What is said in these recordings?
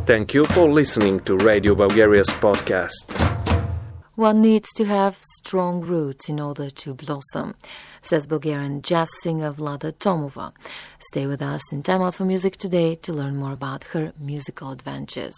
Thank you for listening to Radio Bulgaria's podcast. One needs to have strong roots in order to blossom, says Bulgarian jazz singer Vlada Tomova. Stay with us in Time Out for Music today to learn more about her musical adventures.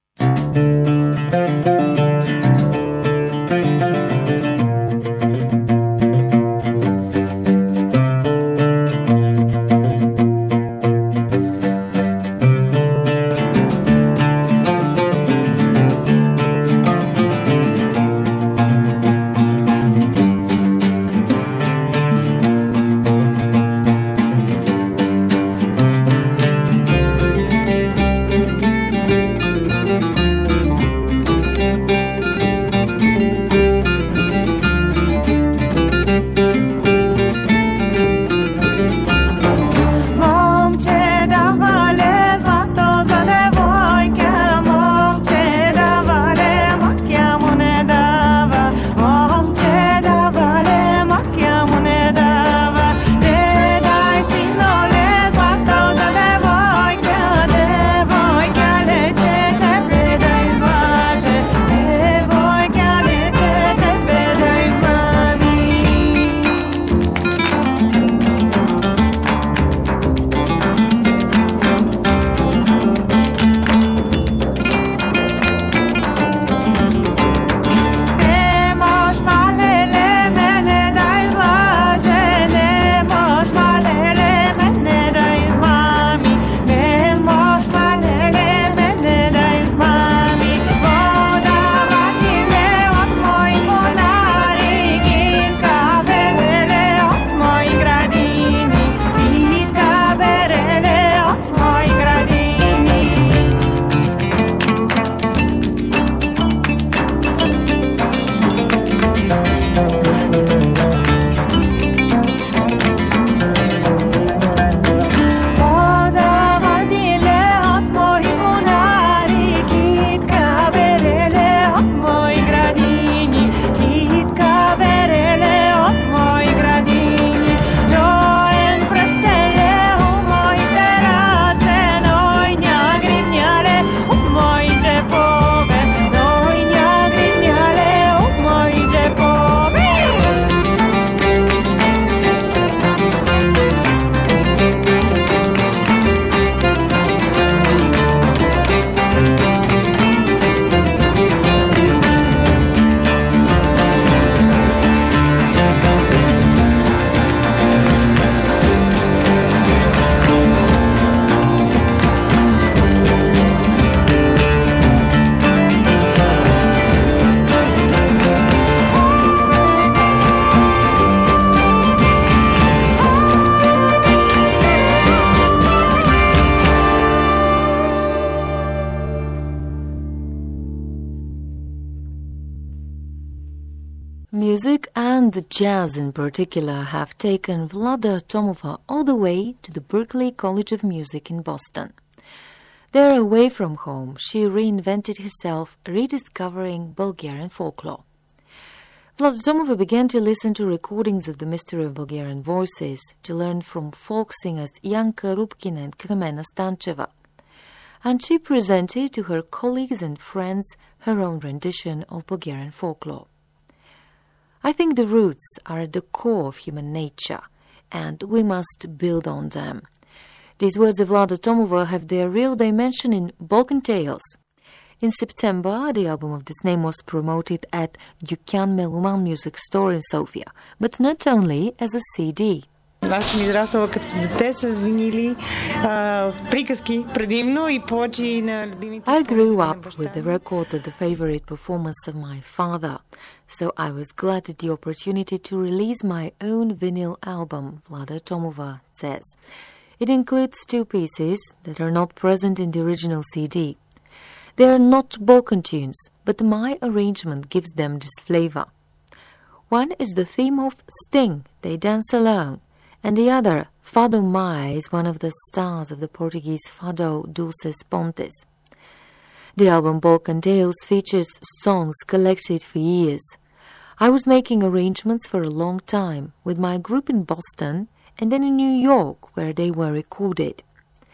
Music and jazz in particular have taken Vlada Tomova all the way to the Berklee College of Music in Boston. There, away from home, she reinvented herself, rediscovering Bulgarian folklore. Vlada Tomova began to listen to recordings of the mystery of Bulgarian voices, to learn from folk singers Janka Rupkina and Klemena Stancheva. And she presented to her colleagues and friends her own rendition of Bulgarian folklore. I think the roots are at the core of human nature, and we must build on them. These words of Vlada Tomova have their real dimension in Balkan Tales. In September, the album of this name was promoted at Dukhan Meluman Music Store in Sofia, but not only as a CD. Аз съм израснала като дете с винили, приказки предимно и плочи на любимите. I grew up with the records of the favorite performance of my father, so I was glad at the opportunity to release my own vinyl album, Vlada Tomova says. It includes two pieces that are not present in the original CD. They are not Balkan tunes, but my arrangement gives them this flavor. One is the theme of Sting, They Dance Alone, and the other, Fado Mai, is one of the stars of the Portuguese Fado Dulces Pontes. The album Balkan Tales features songs collected for years. I was making arrangements for a long time with my group in Boston and then in New York, where they were recorded.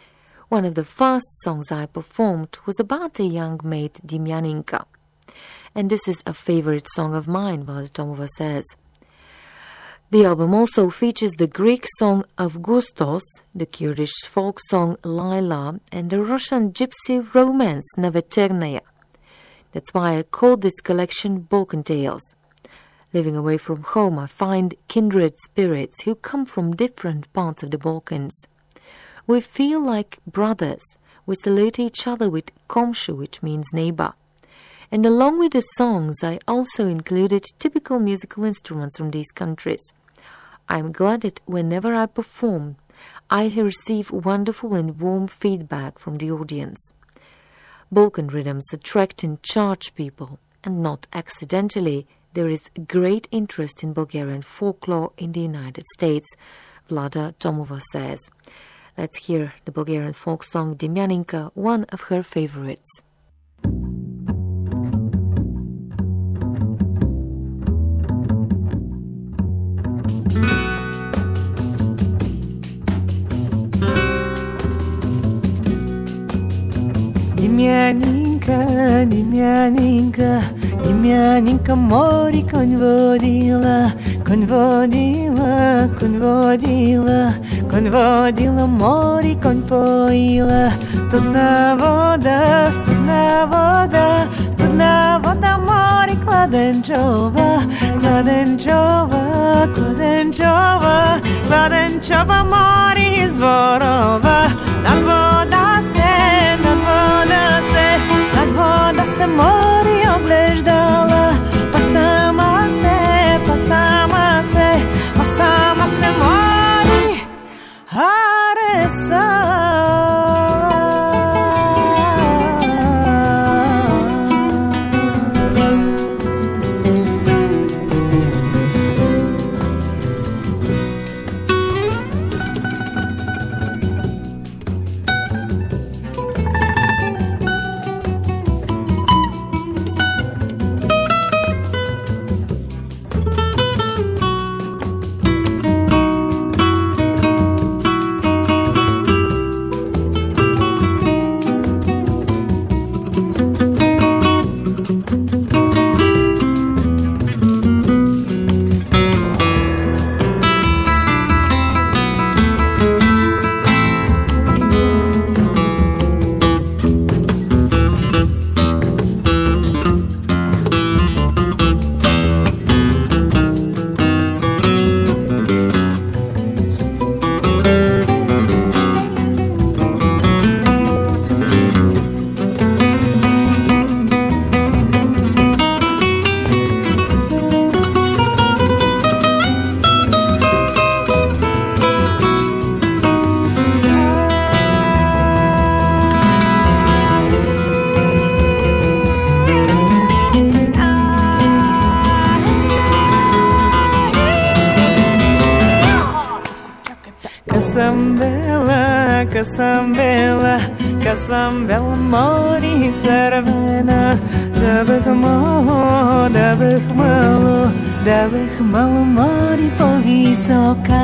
One of the first songs I performed was about a young maid, Demyaninka. And this is a favorite song of mine, Vlada Tomova says. The album also features the Greek song Avgustos, the Kurdish folk song Laila, and the Russian gypsy romance Novechernaya. That's why I called this collection Balkan Tales. Living away from home, I find kindred spirits who come from different parts of the Balkans. We feel like brothers. We salute each other with komshu, which means neighbor. And along with the songs, I also included typical musical instruments from these countries. I'm glad that whenever I perform, I receive wonderful and warm feedback from the audience. Balkan rhythms attract and charge people, and not accidentally, there is great interest in Bulgarian folklore in the United States, Vlada Tomova says. Let's hear the Bulgarian folk song Demyaninka, one of her favorites. Demyaninka, Demyaninka, Demyaninka, mori konj vodila, konj vodila, konj vodila, konj vodila, mori konj pojila. Studna voda, studna voda, studna voda, mori kladenčova, kladenčova, kladenčova, kladenčova, mori izvorova. Nad voda se, nad voda se, nad voda se mori obleždala, pa sama se, pa sama se, pa sama se mori haresala. Kasambela, kasambela, mori crvena, da bih malo, da bih malo, da bih malo mori povisoka,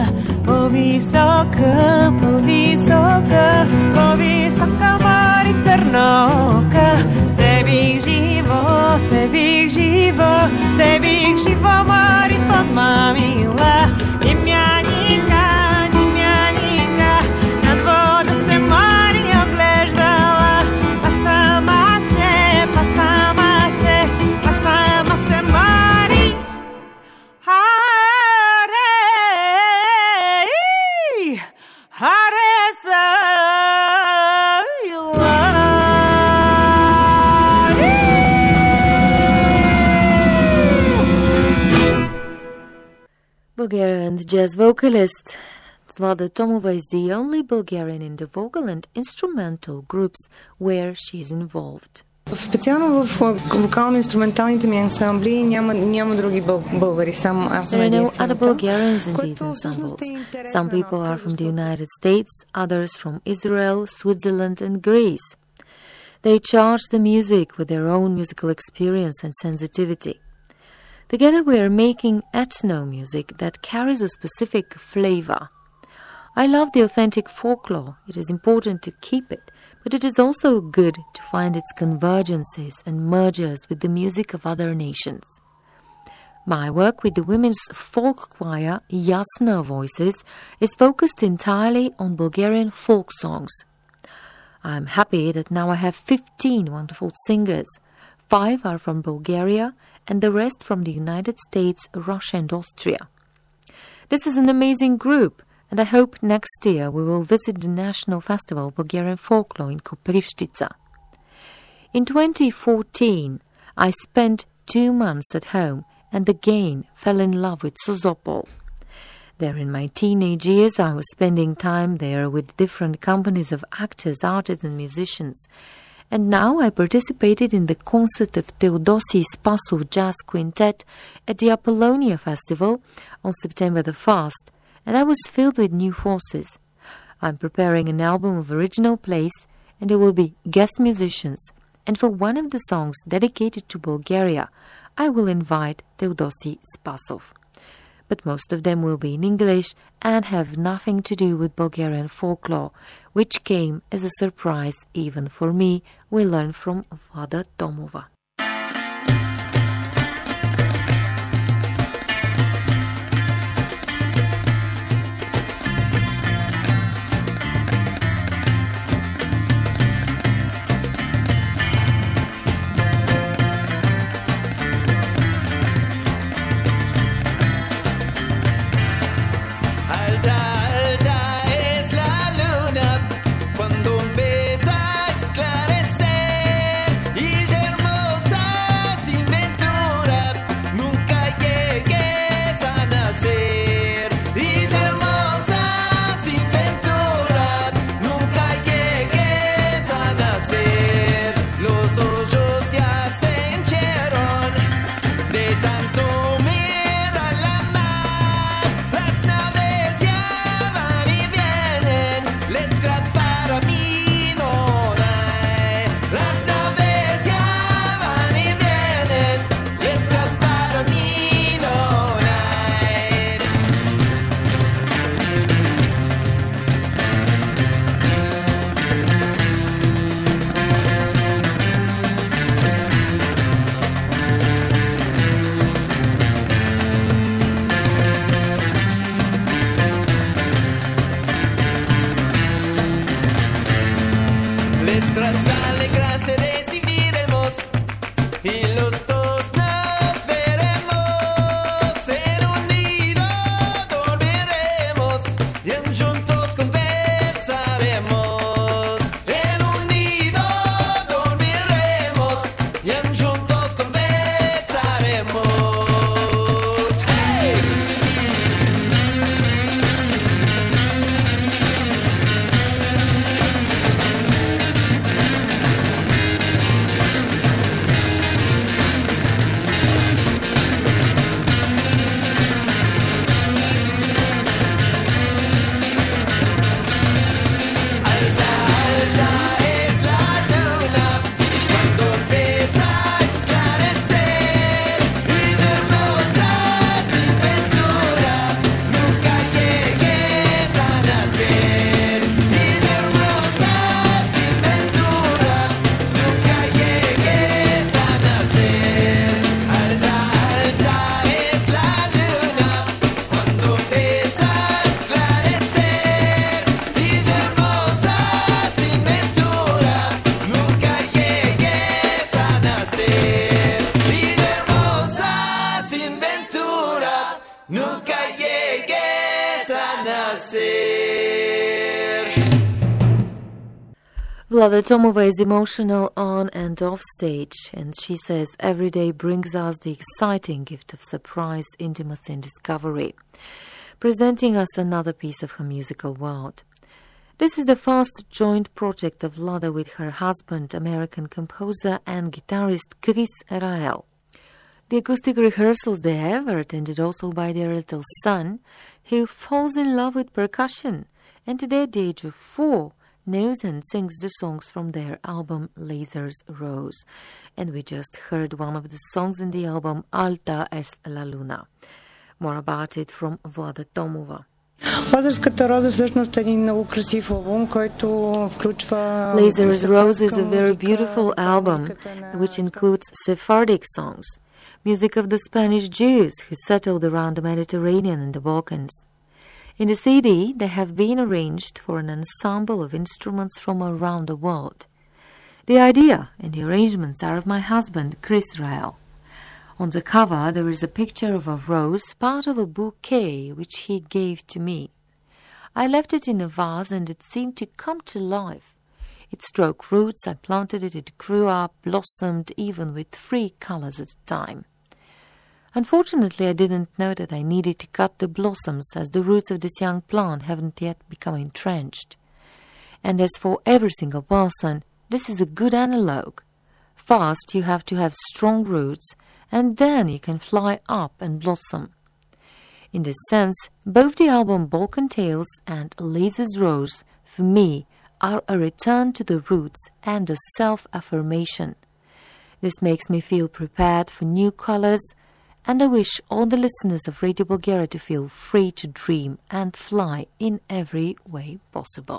povisoka, povisoka, povisoka mori crnoka. Se bih živo, se bih živo, se bih živo mori podmamila. Demyaninka, Demyaninka, nad voda se mori obleždala, pa sama se, pa sama se, pa sama se mori Bulgarian jazz vocalist Vlada Tomova is the only Bulgarian in the vocal and instrumental groups where she is involved. Специално в вокално-инструменталните ми ансамбли няма други българи, само аз съм единствената. There are no other Bulgarians in these ensembles. Some people are from the United States, others from Israel, Switzerland and Greece. They charge the music with their own musical experience and sensitivity. Together we are making ethno music that carries a specific flavor. I love the authentic folklore. It is important to keep it, but it is also good to find its convergences and mergers with the music of other nations. My work with the women's folk choir Jasna Voices is focused entirely on Bulgarian folk songs. I am happy that now I have 15 wonderful singers. 5 are from Bulgaria and the rest from the United States, Russia and Austria. This is an amazing group, and I hope next year we will visit the National Festival of Bulgarian Folklore in Koprivstica. In 2014, I spent 2 months at home and again fell in love with Sozopol. There in my teenage years, I was spending time there with different companies of actors, artists and musicians. And now I participated in the concert of Theodosi Spasov Jazz Quintet at the Apollonia Festival on September the 1st, and I was filled with new forces. I'm preparing an album of original plays, and there will be guest musicians. And for one of the songs dedicated to Bulgaria, I will invite Theodosi Spasov. But most of them will be in English and have nothing to do with Bulgarian folklore, which came as a surprise even for me, we learn from Vlada Tomova. Vlada Tomova is emotional on and off stage, and she says every day brings us the exciting gift of surprise, intimacy and discovery, presenting us another piece of her musical world. This is the first joint project of Vlada with her husband, American composer and guitarist Chris Rael. The acoustic rehearsals they have are attended also by their little son, who falls in love with percussion, and today at the age of 4, knows and sings the songs from their album Lasers Rose. And we just heard one of the songs in the album Alta es la Luna. More about it from Vlada Tomova. Лазерската роза всъщност е един много красив албум, който включва... Lazar's Rose is a very beautiful album which includes Sephardic songs, music of the Spanish Jews who settled around the Mediterranean and the Balkans. In the CD, they have been arranged for an ensemble of instruments from around the world. The idea and the arrangements are of my husband, Chris Rael. On the cover, there is a picture of a rose, part of a bouquet which he gave to me. I left it in a vase and it seemed to come to life. It struck roots, I planted it, it grew up, blossomed, even with 3 colors at a time. Unfortunately, I didn't know that I needed to cut the blossoms as the roots of this young plant haven't yet become entrenched. And as for every single person, this is a good analogue. First, you have to have strong roots, and then you can fly up and blossom. In this sense, both the album Balkan Tales and Lazar's Rose, for me, are a return to the roots and a self-affirmation. This makes me feel prepared for new colors, and I wish all the listeners of Radio Bulgaria to feel free to dream and fly in every way possible.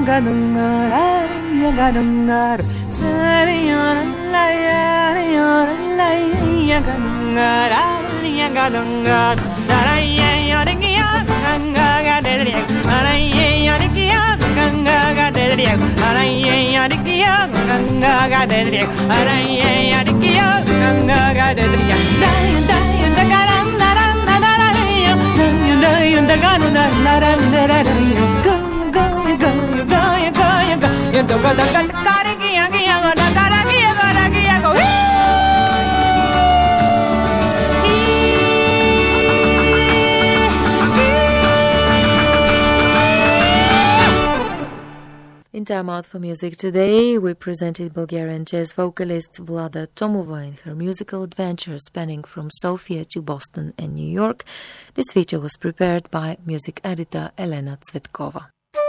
In Time Out for Music today, we presented Bulgarian jazz vocalist Vlada Tomova in her musical adventure spanning from Sofia to Boston and New York. This feature was prepared by music editor Elena Tsvetkova.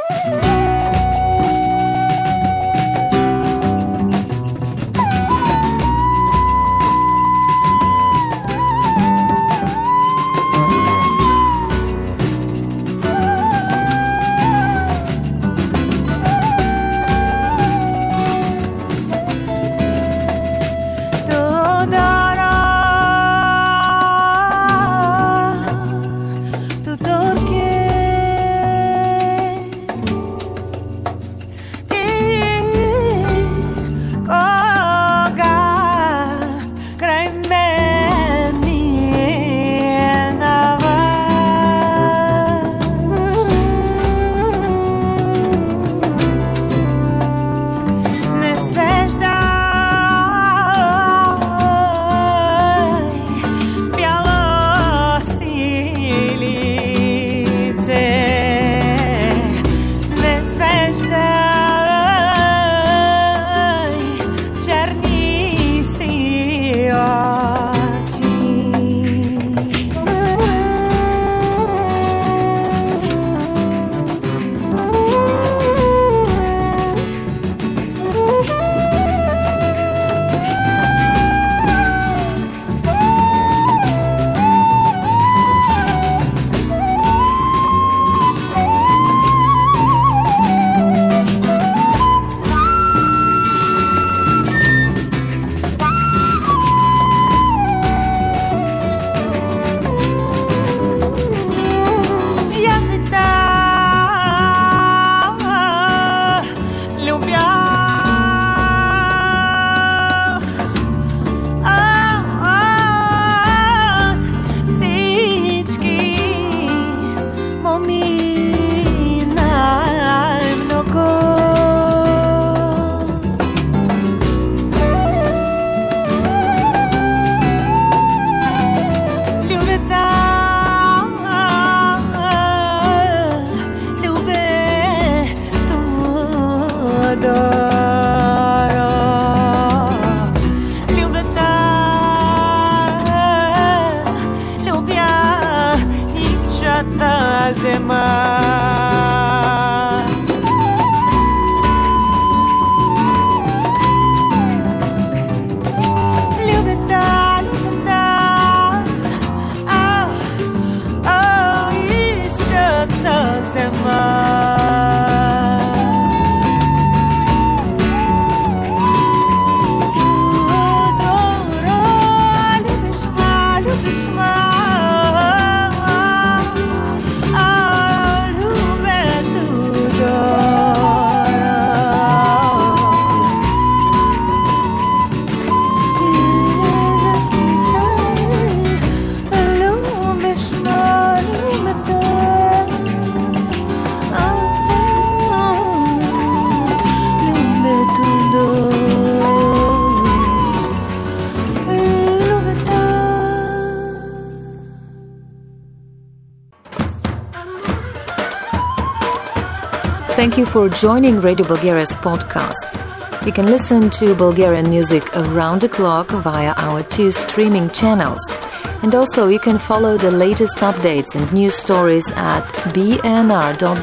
Thank you for joining Radio Bulgaria's podcast. You can listen to Bulgarian music around the clock via our 2 streaming channels. And also you can follow the latest updates and news stories at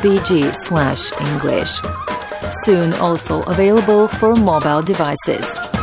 bnr.bg/English. Soon also available for mobile devices.